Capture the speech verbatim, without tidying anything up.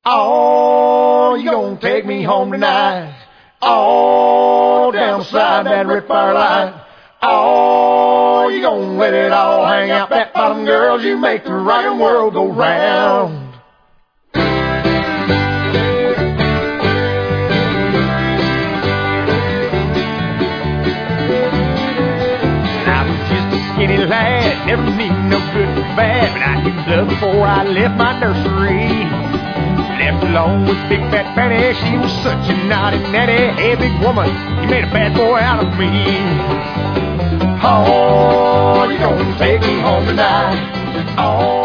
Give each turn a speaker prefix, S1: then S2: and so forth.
S1: Oh, you gonna take me home tonight? Oh, down beside that Rick Fire light. Oh, you gonna let it all hang out that bottom, girls. You make the rockin' world go round. Skinny lad, never need no good or bad, but I knew love before I left my nursery. Left alone with Big Fat Fanny, she was such a naughty, natty, hey big woman, you made a bad boy out of me. Oh, you gonna take me home tonight? Oh.